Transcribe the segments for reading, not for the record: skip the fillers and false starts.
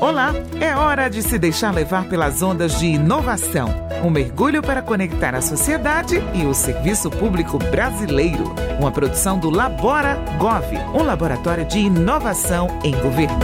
Olá, é hora de se deixar levar pelas ondas de inovação. Um mergulho para conectar a sociedade e o serviço público brasileiro. Uma produção do Labora Gov, um laboratório de inovação em governo.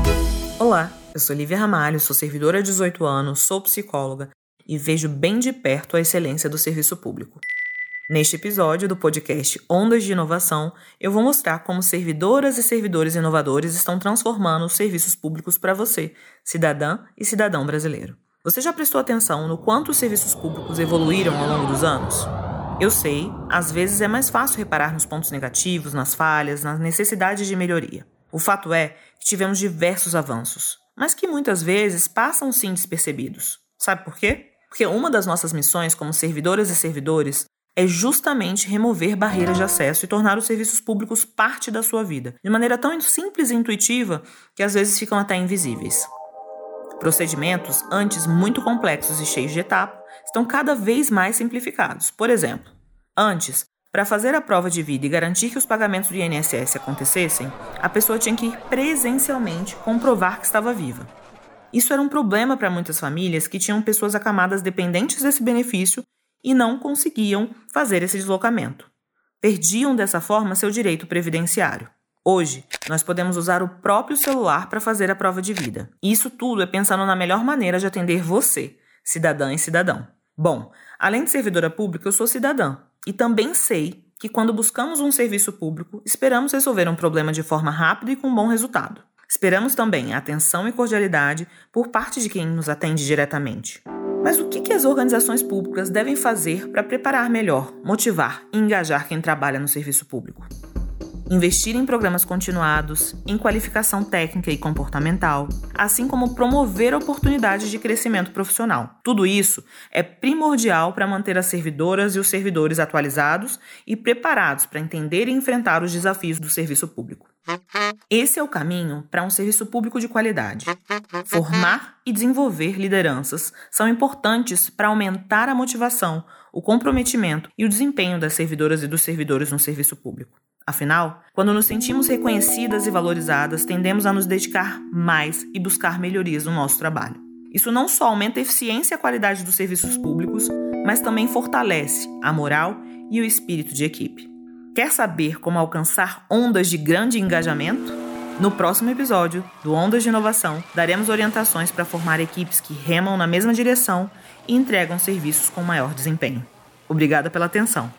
Olá, eu sou Lívia Ramalho, sou servidora há 18 anos, sou psicóloga e vejo bem de perto a excelência do serviço público. Neste episódio do podcast Ondas de Inovação, eu vou mostrar como servidoras e servidores inovadores estão transformando os serviços públicos para você, cidadã e cidadão brasileiro. Você já prestou atenção no quanto os serviços públicos evoluíram ao longo dos anos? Eu sei, às vezes é mais fácil reparar nos pontos negativos, nas falhas, nas necessidades de melhoria. O fato é que tivemos diversos avanços, mas que muitas vezes passam sim despercebidos. Sabe por quê? Porque uma das nossas missões como servidoras e servidores é justamente remover barreiras de acesso e tornar os serviços públicos parte da sua vida, de maneira tão simples e intuitiva que às vezes ficam até invisíveis. Procedimentos, antes muito complexos e cheios de etapas, estão cada vez mais simplificados. Por exemplo, antes, para fazer a prova de vida e garantir que os pagamentos do INSS acontecessem, a pessoa tinha que ir presencialmente comprovar que estava viva. Isso era um problema para muitas famílias que tinham pessoas acamadas dependentes desse benefício e não conseguiam fazer esse deslocamento. Perdiam dessa forma seu direito previdenciário. Hoje, nós podemos usar o próprio celular para fazer a prova de vida. E isso tudo é pensando na melhor maneira de atender você, cidadã e cidadão. Bom, além de servidora pública, eu sou cidadã. E também sei que quando buscamos um serviço público, esperamos resolver um problema de forma rápida e com bom resultado. Esperamos também a atenção e cordialidade por parte de quem nos atende diretamente. Mas o que as organizações públicas devem fazer para preparar melhor, motivar e engajar quem trabalha no serviço público? Investir em programas continuados, em qualificação técnica e comportamental, assim como promover oportunidades de crescimento profissional. Tudo isso é primordial para manter as servidoras e os servidores atualizados e preparados para entender e enfrentar os desafios do serviço público. Esse é o caminho para um serviço público de qualidade. Formar e desenvolver lideranças são importantes para aumentar a motivação, o comprometimento e o desempenho das servidoras e dos servidores no serviço público. Afinal, quando nos sentimos reconhecidas e valorizadas, tendemos a nos dedicar mais e buscar melhorias no nosso trabalho. Isso não só aumenta a eficiência e a qualidade dos serviços públicos, mas também fortalece a moral e o espírito de equipe. Quer saber como alcançar ondas de grande engajamento? No próximo episódio do Ondas de Inovação, daremos orientações para formar equipes que remam na mesma direção e entregam serviços com maior desempenho. Obrigada pela atenção.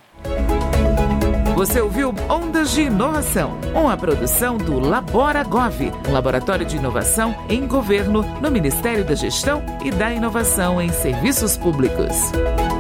Você ouviu Ondas de Inovação, uma produção do Labora Gov, um laboratório de inovação em governo no Ministério da Gestão e da Inovação em Serviços Públicos.